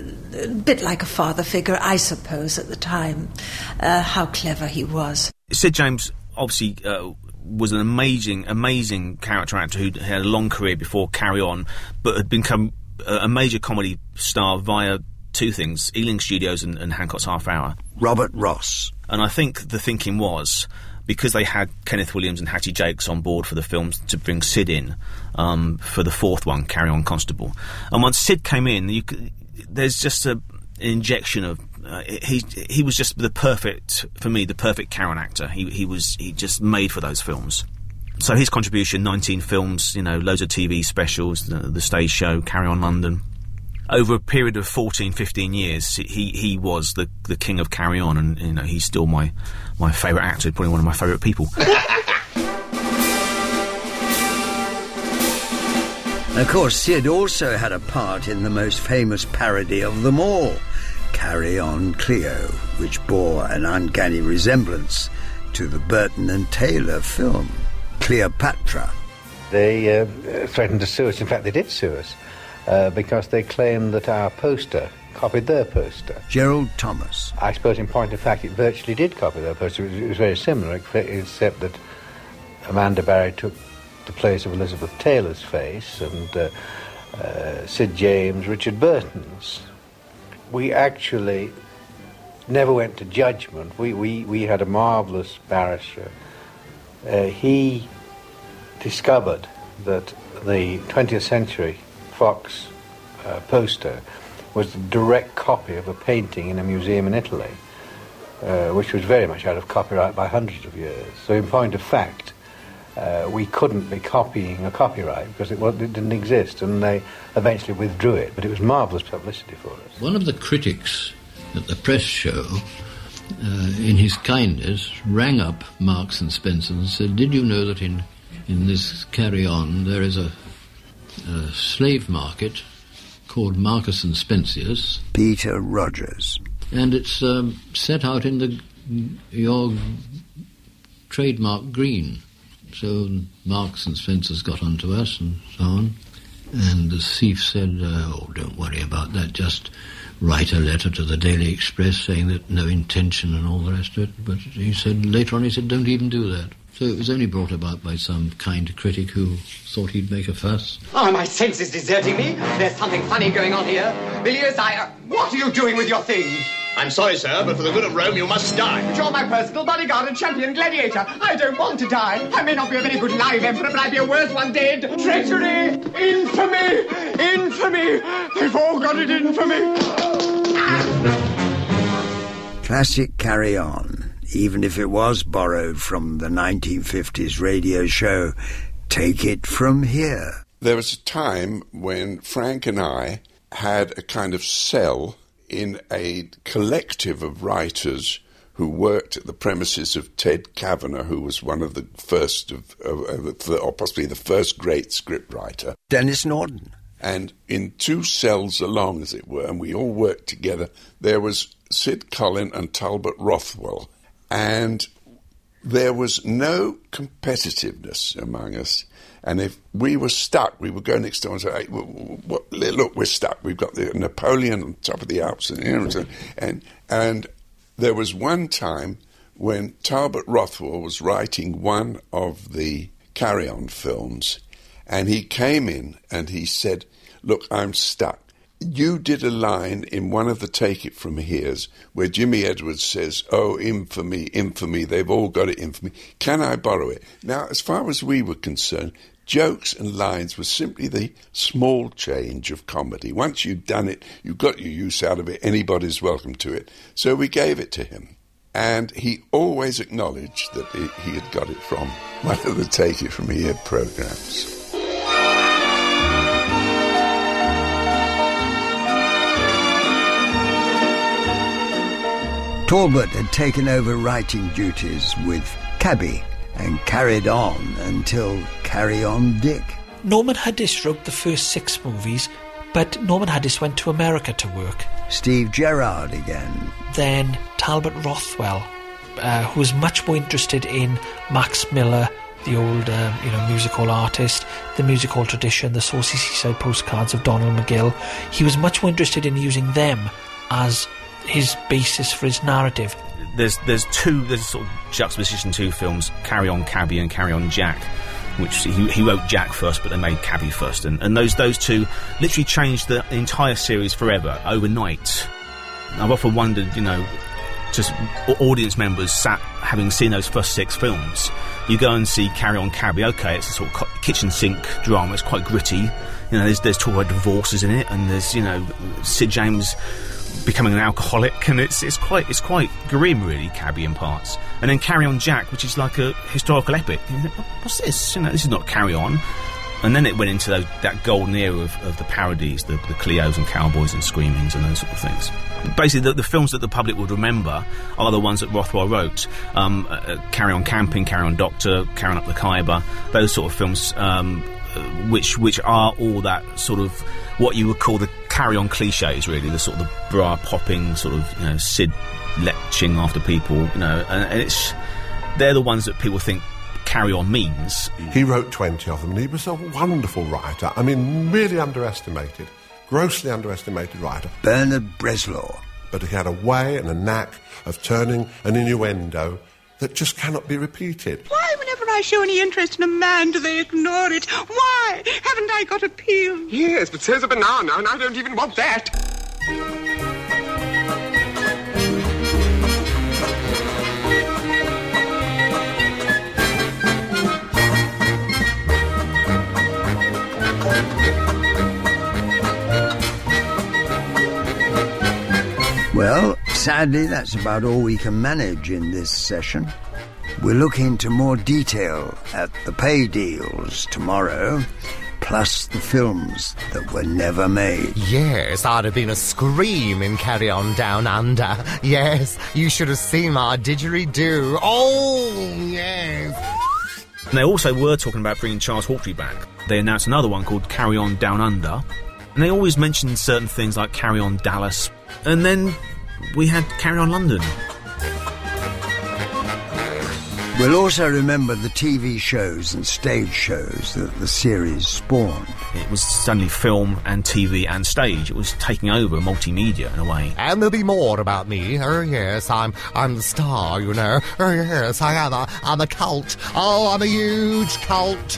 a bit like a father figure, I suppose, at the time. Uh, how clever he was. Sid James obviously uh, was an amazing, amazing character actor who had a long career before Carry On, but had become a major comedy star via two things, Ealing Studios and, and Hancock's Half Hour. Robert Ross. And I think the thinking was, because they had Kenneth Williams and Hattie Jacques on board for the films, to bring Sid in um, for the fourth one, Carry On Constable. And once Sid came in, you could, there's just a, an injection of... Uh, he he was just the perfect, for me, the perfect Carry On actor. He, he was he just made for those films. So his contribution, nineteen films, you know, loads of T V specials, the, the stage show, Carry On London. Over a period of fourteen, fifteen years, he, he was the, the king of Carry On, and, you know, he's still my, my favourite actor, probably one of my favourite people. Of course, Sid also had a part in the most famous parody of them all, Carry On Cleo, which bore an uncanny resemblance to the Burton and Taylor film. Cleopatra. They uh, threatened to sue us. In fact, they did sue us uh, because they claimed that our poster copied their poster. Gerald Thomas. I suppose, in point of fact, it virtually did copy their poster. It was, it was very similar, except that Amanda Barry took the place of Elizabeth Taylor's face, and uh, uh, Sid James, Richard Burton's. We actually never went to judgment. We, we, we had a marvellous barrister. Uh, he discovered that the twentieth century Fox uh, poster was the direct copy of a painting in a museum in Italy, uh, which was very much out of copyright by hundreds of years. So in point of fact, uh, we couldn't be copying a copyright because it, it didn't exist, and they eventually withdrew it, but it was marvellous publicity for us. One of the critics at the press show, Uh, in his kindness, rang up Marks and Spencer and said, "Did you know that in in this Carry On there is a, a slave market called Marcus and Spencer's?" Peter Rogers. And it's um, set out in the your trademark green. So Marks and Spencer's got onto us and so on. And the thief said, uh, oh, don't worry about that, just write a letter to the Daily Express saying that no intention and all the rest of it. But he said, later on, he said, don't even do that. So it was only brought about by some kind critic who thought he'd make a fuss. Oh, my sense is deserting me. There's something funny going on here. Villiers, I... Uh, what are you doing with your thing? I'm sorry, sir, but for the good of Rome, you must die. But you're my personal bodyguard and champion gladiator. I don't want to die. I may not be a very good live emperor, but I'd be a worse one dead. Treachery! Infamy! Infamy! They've all got it in for me. Classic Carry On, even if it was borrowed from the nineteen fifties radio show Take It From Here. There was a time when Frank and I had a kind of cell in a collective of writers who worked at the premises of Ted Kavanagh, who was one of the first of, of, of the, or possibly the first great scriptwriter. Dennis Norton. And in two cells along, as it were, and we all worked together, there was Sid Collin and Talbot Rothwell. And there was no competitiveness among us. And if we were stuck, we would go next door and say, hey, what, look, we're stuck. We've got the Napoleon on top of the Alps. And, you know, and, and there was one time when Talbot Rothwell was writing one of the Carry On films, and he came in and he said, look, I'm stuck. You did a line in one of the Take It From Here's where Jimmy Edwards says, oh, infamy, infamy, they've all got it, infamy. Can I borrow it? Now, as far as we were concerned, jokes and lines were simply the small change of comedy. Once you'd done it, you got your use out of it, anybody's welcome to it. So we gave it to him. And he always acknowledged that he, he had got it from one of the Take It From Here programmes. Talbot had taken over writing duties with Cabby and carried on until Carry On Dick. Norman Huddis wrote the first six movies, but Norman Huddis went to America to work. Steve Gerrard again. Then Talbot Rothwell, uh, who was much more interested in Max Miller, the old um, you know, musical artist, the musical tradition, the saucy seaside postcards of Donald McGill. He was much more interested in using them as his basis for his narrative. There's there's two there's a sort of juxtaposition two films, Carry On Cabby and Carry On Jack, which he, he wrote Jack first, but they made Cabby first, and, and those those two literally changed the entire series forever overnight. I've often wondered, you know, just audience members sat having seen those first six films. You go and see Carry On Cabby, okay, it's a sort of kitchen sink drama, it's quite gritty. You know, there's there's talk about divorces in it, and there's, you know, Sid James becoming an alcoholic, and it's it's quite it's quite grim, really, Cabby in parts. And then Carry On Jack, which is like a historical epic. You think, what's this? You know, this is not Carry On. And then it went into those, that golden era of, of the parodies, the, the Cleos and Cowboys and Screamings and those sort of things. Basically, the, the films that the public would remember are the ones that Rothwell wrote. Um, uh, Carry On Camping, Carry On Doctor, Carry On Up the Khyber, those sort of films, um, uh, which which are all that sort of what you would call the Carry On cliches, really, the sort of the bra popping sort of, you know, Sid leching after people, you know, and, and it's they're the ones that people think Carry On means. He wrote twenty of them, and he was a wonderful writer. I mean, really underestimated, grossly underestimated writer. Bernard Bresslaw. But he had a way and a knack of turning an innuendo that just cannot be repeated. Why, whenever I show any interest in a man, do they ignore it? Why? Haven't I got appeal? Yes, but so's a banana, and I don't even want that. Well, sadly, that's about all we can manage in this session. We'll look into more detail at the pay deals tomorrow, plus the films that were never made. Yes, I'd have been a scream in Carry On Down Under. Yes, you should have seen my didgeridoo. Oh, yes. And they also were talking about bringing Charles Hawtrey back. They announced another one called Carry On Down Under. And they always mentioned certain things like Carry On Dallas. And then we had Carry On London. We'll also remember the T V shows and stage shows that the series spawned. It was suddenly film and T V and stage. It was taking over multimedia in a way. And there'll be more about me. Oh, yes, I'm I'm the star, you know. Oh, yes, I am. A, I'm a cult. Oh, I'm a huge cult.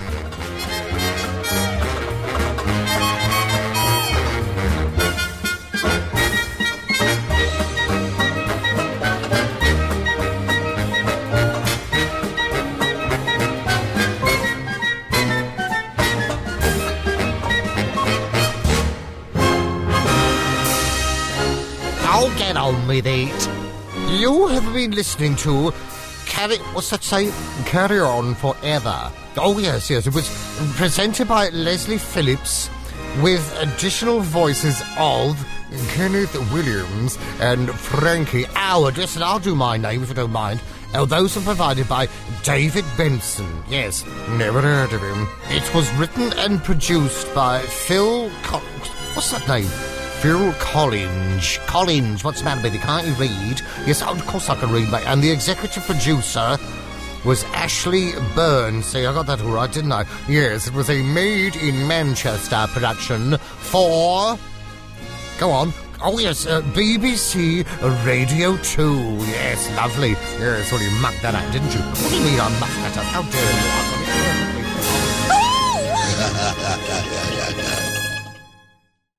Oh, get on with it. You have been listening to Carry... What's that say? Carry On Forever. Oh, yes, yes. It was presented by Leslie Phillips with additional voices of Kenneth Williams and Frankie Howard. Listen, I'll do my name if you don't mind. Oh, those are provided by David Benson. Yes, never heard of him. It was written and produced by Phil... Co- What's that name? Phil Collins. Collins, what's the matter with you? Can't you read? Yes, of course I can read, mate. And the executive producer was Ashley Byrne. See, I got that all right, didn't I? Yes, it was a made-in-Manchester production for... Go on. Oh, yes, uh, B B C Radio two. Yes, lovely. Yes, well, you mucked that up, didn't you? What do you mean I mucked that up? How dare you?